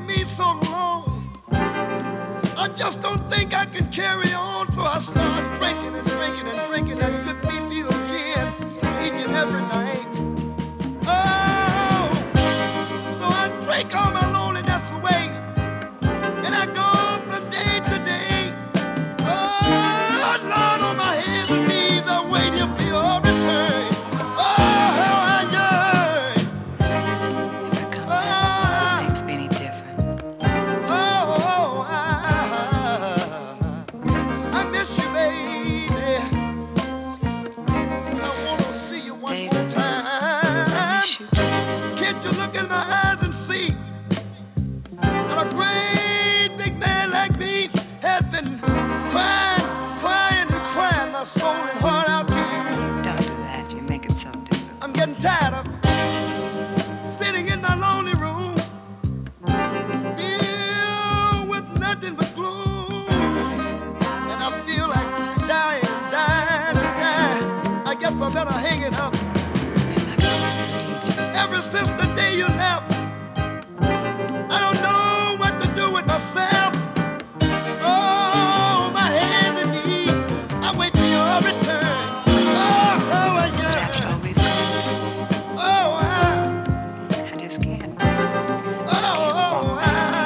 me so long. I just don't think I can carry on, so I start drinking and drinking and drinking that good beefy gin each and every night. Oh, so I drink all my loneliness away, and I go from day to day. Oh, Lord, on my hands and knees, I'm waiting for your return. Oh, how I yearn. If I come back, will things be any different? Oh, I miss you, baby. I want to see you one David, more time. I miss you. Can't you look in my eyes and see that a great big man like me has been crying, crying and crying my soul and heart out to you? Don't do that. You make it so difficult. I'm getting tired of sitting in my lonely room, filled with nothing but gloom, and I feel like dying, dying, and dying. I guess I better hang it up. I'm not going to leave you. Ever since the day you left, I don't know what to do with myself. Oh, my hands and knees, I wait for your return. Oh, how I But after all yearn. we've gone Oh, through, I just can't. oh,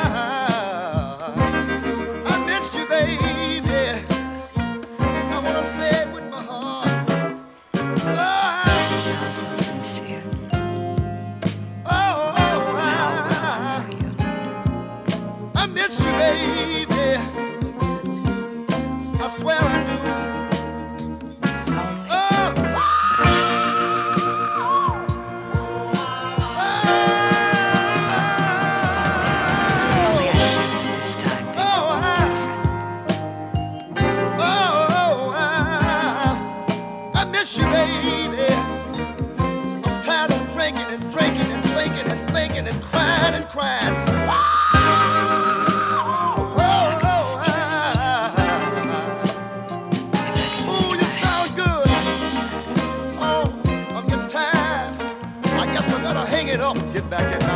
I miss you, baby. I wanna say it with my heart. You Oh, sound so sincere. oh, How are you? I miss you, baby. I swear I do. Lonely? Oh, Only I knew this time things oh, would be different. I miss you, baby. I'm tired of drinking and drinking and thinking and thinking and crying and crying. Ooh, you sound good. Oh, I'm getting tired. I guess I better hang it up and get back in